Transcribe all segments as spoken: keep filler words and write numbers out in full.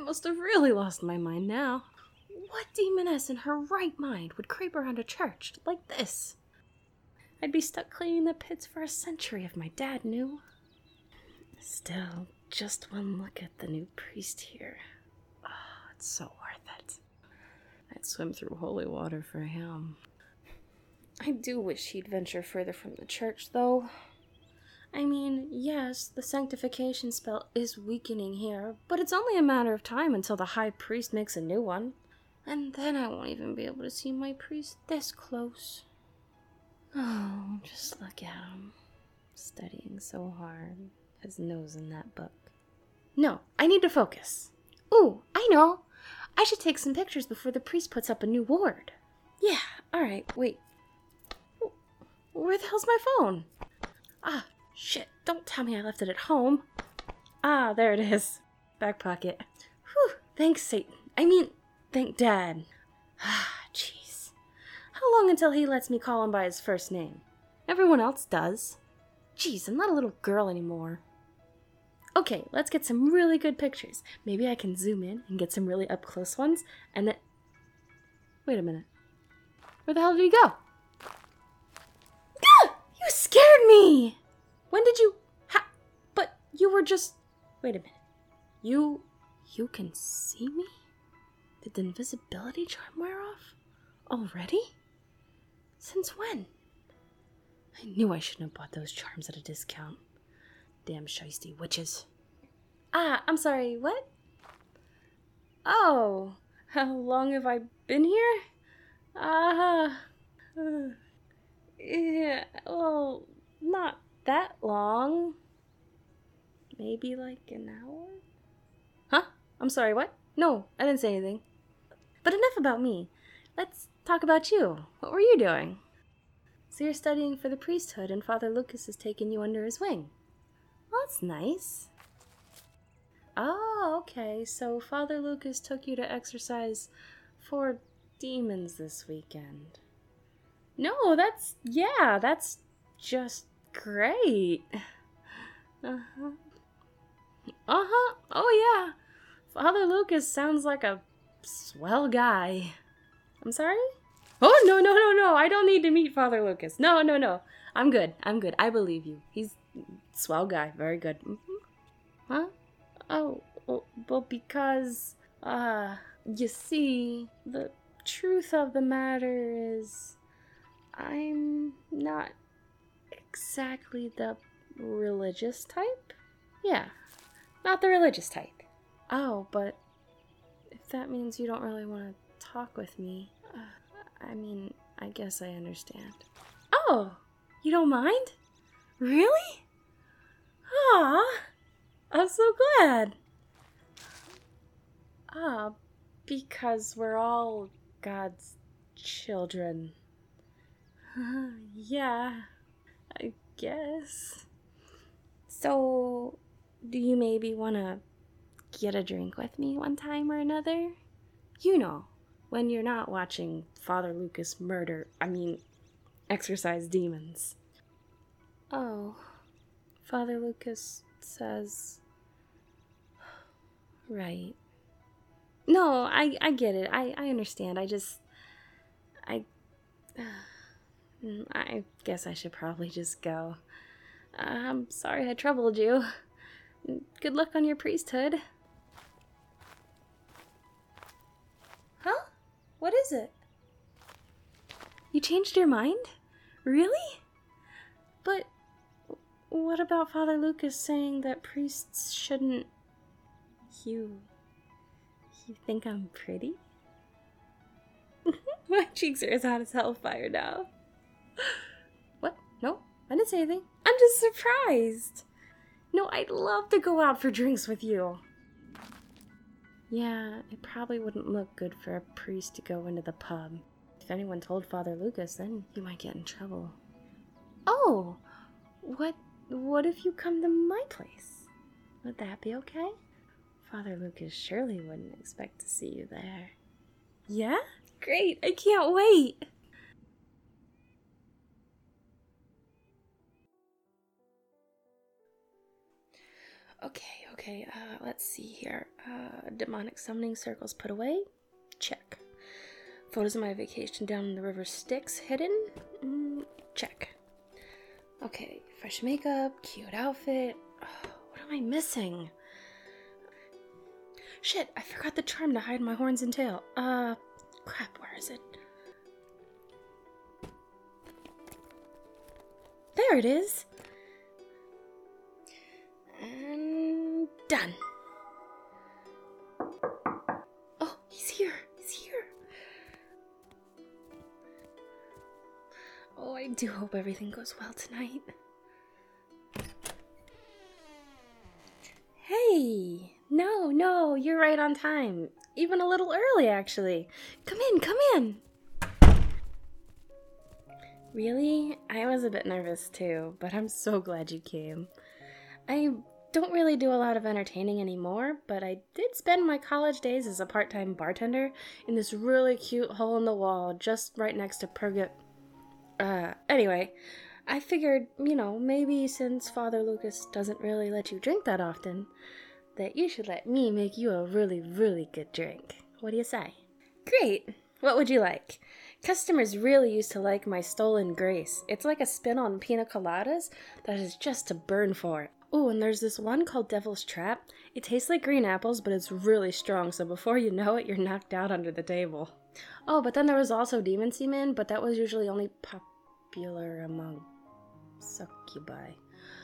must have really lost my mind now. What demoness in her right mind would creep around a church like this? I'd be stuck cleaning the pits for a century if my dad knew. Still, just one look at the new priest here. Oh, it's so worth it. I'd swim through holy water for him. I do wish he'd venture further from the church, though. I mean, yes, the sanctification spell is weakening here, but it's only a matter of time until the high priest makes a new one. And then I won't even be able to see my priest this close. Oh, just look at him. Studying so hard. His nose in that book. No, I need to focus. Ooh, I know. I should take some pictures before the priest puts up a new ward. Yeah, alright, wait. Where the hell's my phone? Ah, shit, don't tell me I left it at home. Ah, there it is. Back pocket. Whew, thanks, Satan. I mean, thank Dad. Ah, jeez. How long until he lets me call him by his first name? Everyone else does. Jeez, I'm not a little girl anymore. Okay, let's get some really good pictures. Maybe I can zoom in and get some really up-close ones, and then... Wait a minute. Where the hell did he go? Ah! You scared me! When did you... Ha... But you were just... Wait a minute. You... You can see me? Did the invisibility charm wear off? Already? Since when? I knew I shouldn't have bought those charms at a discount. Damn shiesty witches. Ah, I'm sorry, what? Oh, how long have I been here? Ah, uh, yeah, well, not that long. Maybe like an hour? Huh? I'm sorry, what? No, I didn't say anything. But enough about me. Let's talk about you. What were you doing? So you're studying for the priesthood and Father Lucas has taken you under his wing. Well, that's nice. Oh, okay. So Father Lucas took you to exorcise four demons this weekend. No, that's... Yeah, that's just great. Uh-huh. Uh-huh. Oh, yeah. Father Lucas sounds like a swell guy. I'm sorry? Oh, no, no, no, no. I don't need to meet Father Lucas. No, no, no. I'm good. I'm good. I believe you. He's a swell guy. Very good. Mm-hmm. Huh? Oh, well, well, because, uh, you see, the truth of the matter is, I'm not exactly the religious type? Yeah, not the religious type. Oh, but if that means you don't really want to talk with me, uh, I mean, I guess I understand. Oh, you don't mind? Really? Aw, I'm so glad. Ah, because we're all God's children. Uh, yeah, I guess. So, do you maybe want to get a drink with me one time or another? You know, when you're not watching Father Lucas murder, I mean, exorcise demons. Oh, Father Lucas says... Right. No, I, I get it. I, I understand. I just... I... I guess I should probably just go. I'm sorry I troubled you. Good luck on your priesthood. Huh? What is it? You changed your mind? Really? But what about Father Lucas saying that priests shouldn't... You... You think I'm pretty? My cheeks are as hot as hellfire now. What? No, I didn't say anything. I'm just surprised. No, I'd love to go out for drinks with you. Yeah, it probably wouldn't look good for a priest to go into the pub. If anyone told Father Lucas, then you might get in trouble. Oh, what, what if you come to my place? Would that be okay? Father Lucas surely wouldn't expect to see you there. Yeah? Great, I can't wait! Okay, Okay, uh, let's see here. Uh, demonic summoning circles put away? Check. Photos of my vacation down in the river Styx hidden? Mm, check. Okay, fresh makeup, cute outfit. Oh, what am I missing? Shit, I forgot the charm to hide my horns and tail. Uh, crap, where is it? There it is! And done. Oh, he's here. He's here. Oh, I do hope everything goes well tonight. Hey! No, no, you're right on time. Even a little early, actually. Come in, come in. Really? I was a bit nervous too, but I'm so glad you came. I don't really do a lot of entertaining anymore, but I did spend my college days as a part-time bartender in this really cute hole in the wall just right next to Purga... Uh, anyway, I figured, you know, maybe since Father Lucas doesn't really let you drink that often, that you should let me make you a really, really good drink. What do you say? Great! What would you like? Customers really used to like my Stolen Grace. It's like a spin on pina coladas that is just to burn for. Oh, and there's this one called Devil's Trap. It tastes like green apples, but it's really strong, so before you know it, you're knocked out under the table. Oh, but then there was also Demon Seaman, but that was usually only popular among succubi.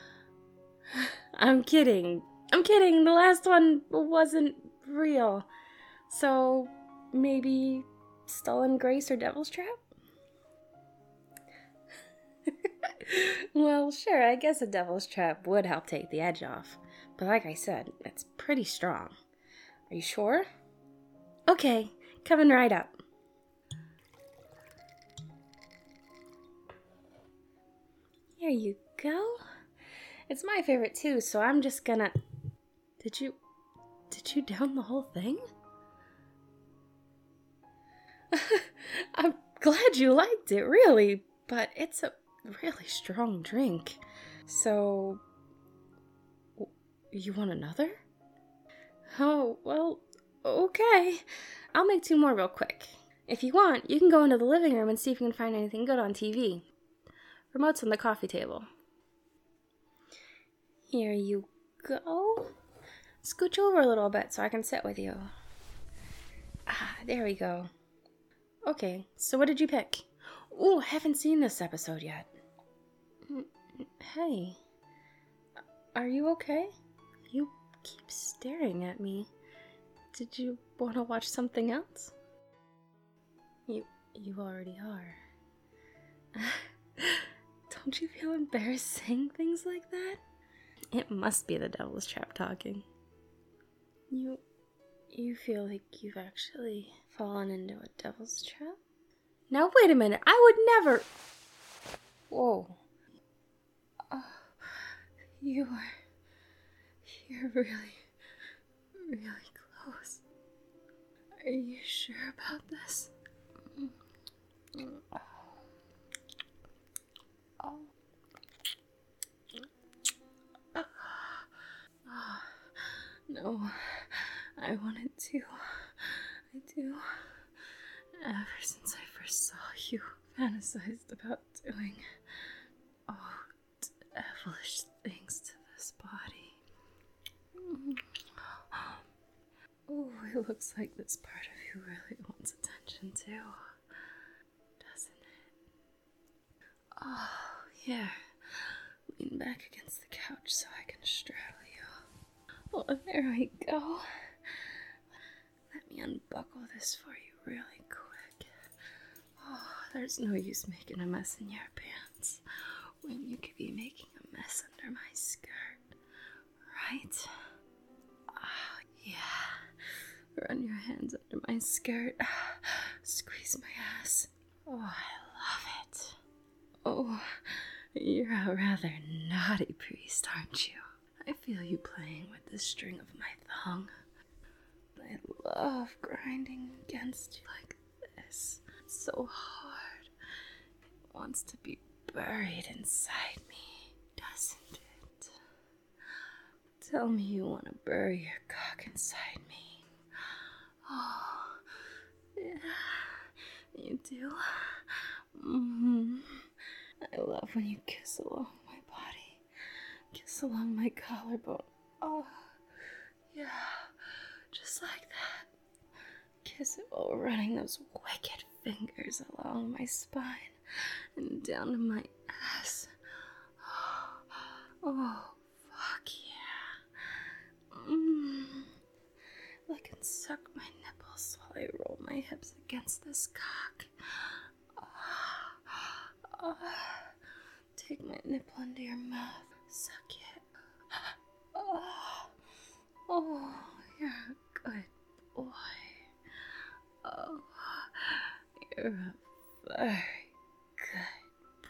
I'm kidding. I'm kidding. The last one wasn't real. So, maybe Stolen Grace or Devil's Trap? Well, sure, I guess a Devil's Trap would help take the edge off. But like I said, it's pretty strong. Are you sure? Okay, coming right up. Here you go. It's my favorite too, so I'm just gonna... Did you... Did you down the whole thing? I'm glad you liked it, really, but it's a really strong drink. So, you want another? Oh, well, okay. I'll make two more real quick. If you want, you can go into the living room and see if you can find anything good on T V. Remote's on the coffee table. Here you go. Scooch over a little bit so I can sit with you. Ah, there we go. Okay, so what did you pick? Ooh, haven't seen this episode yet. Hey, are you okay? You keep staring at me. Did you want to watch something else? You, you already are. Don't you feel embarrassed saying things like that? It must be the Devil's Trap talking. You, you feel like you've actually fallen into a devil's trap? Now wait a minute, I would never... Whoa. Oh, you are... You're really, really close. Are you sure about this? Oh. Oh. Oh. Oh. No, I wanted to. I do. Ever since I first saw you, fantasized about doing, oh, devilish things to this body. Oh, it looks like this part of you really wants attention too, doesn't it? Oh, here. Lean back against the couch so I can straddle you. Oh, there we go. Let me unbuckle this for you really quick. Oh, there's no use making a mess in your pants when you could be making a mess under my skirt, right? Oh, yeah. Run your hands under my skirt. Squeeze my ass. Oh, I love it. Oh, you're a rather naughty priest, aren't you? I feel you playing with the string of my thong. I love grinding against you like this. It's so hard. It wants to be buried inside me, doesn't it? Tell me you want to bury your cock inside me. Oh, yeah, you do. Mm-hmm. I love when you kiss along my body. Kiss along my collarbone. Oh, yeah, just like that. Kiss it while running those wicked fingers along my spine and down to my ass. Oh, fuck yeah. Mm. Lick and suck my nipples while I roll my hips against this cock. Oh, oh. Take my nipple into your mouth. Suck it. Oh, oh, you're a good boy. Oh, you're a very good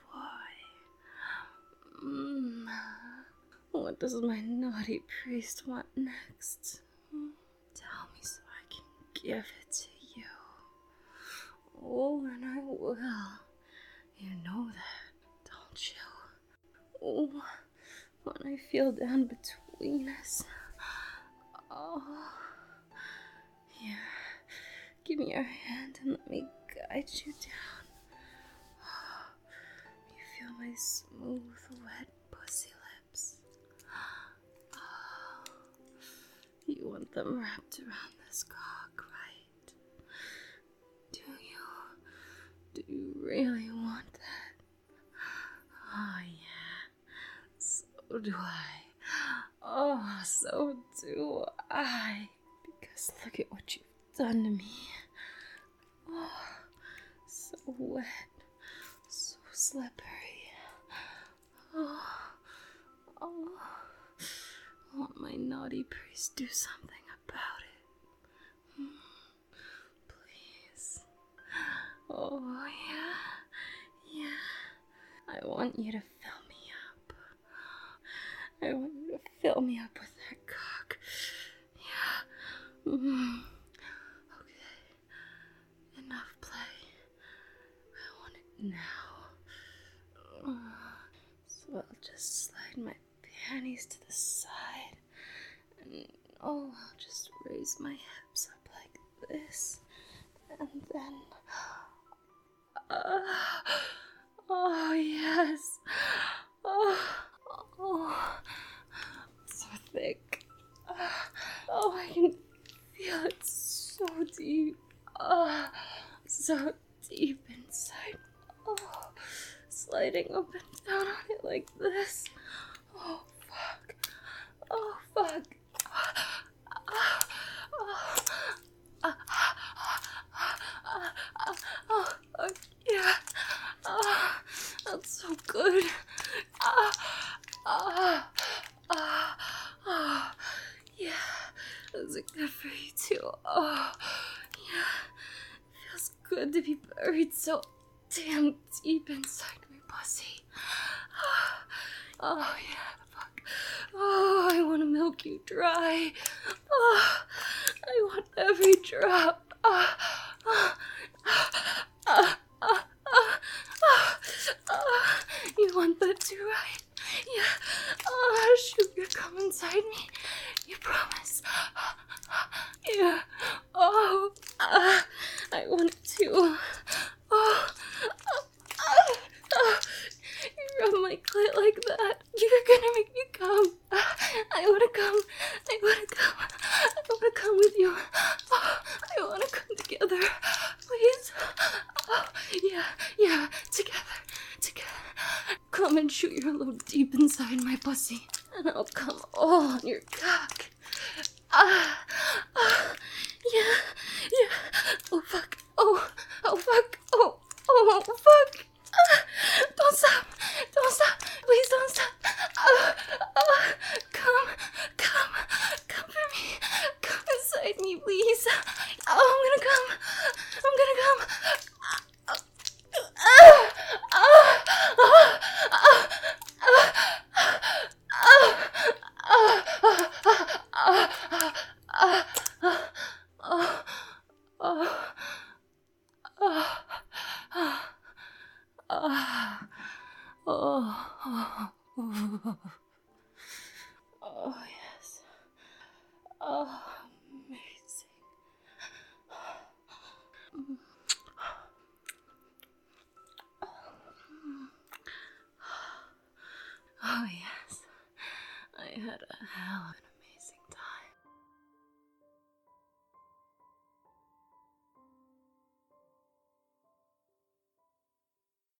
boy. Mm. What does my naughty priest want next? Hmm? Tell me so I can give it to you. Oh, and I will. You know that, don't you? Oh, when I feel down between us. Oh, here. Give me your hand and let me guide you down. You feel my smooth, wet pussy lips. Oh, you want them wrapped around this cock, right? Do you? Do you really want that? Oh, yeah. So do I. Oh, so do I. Because look at what you've done to me. Oh, so wet, so slippery. Oh, oh, won't my naughty priest do something about it? Hmm. Please. Oh, yeah, yeah. I want you to fill me up. I want you to fill me up with that cock. Yeah. Mm. Enough play. I want it now. So I'll just slide my panties to the side. And oh, I'll just raise my hips up like this. And then. Uh, oh, yes. Oh, oh. So thick. Oh, I can feel it so deep. Oh, so deep inside. Oh, sliding up and down on it like this. Oh, fuck. Oh, fuck. Oh, oh, oh, oh, yeah. Oh, that's so good. Oh, oh, oh, oh, yeah. That's good for you too. Oh, yeah. Feels good to be buried so damn deep inside my pussy. Oh, yeah, fuck. Oh, I want to milk you dry. Oh, I want every drop. Oh, oh, oh, oh, oh, oh, oh. You want that too, right? Yeah. Oh, shoot your cum inside me. You promise. Yeah. Oh, uh, I want it too. Oh, oh, oh, oh. You rub my clit like that. You're gonna make me come. I wanna come. I wanna come. I wanna come with you. Oh, I wanna come together. Please. Oh, yeah, yeah. Together. Together. Come and shoot your load deep inside my pussy. And I'll come all on your cock. Ah, ah, yeah, yeah. Oh, fuck. Oh, oh, fuck. Oh, oh, fuck. Ah, don't stop. Don't stop. Please don't stop. Ah, ah, come, come, come for me. Come inside me, please. Oh, I'm gonna come. I'm gonna come. Ah, ah, ah, ah, ah, Oh, yes. Oh, amazing. Oh, yes. I had a hell of an